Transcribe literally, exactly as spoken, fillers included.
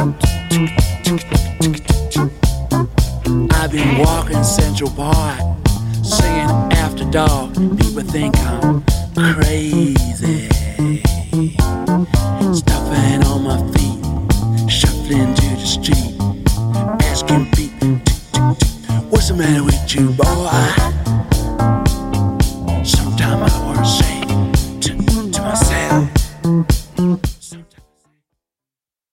I've been walking Central Park, singing after dark. People think I'm crazy, stuffing on my feet.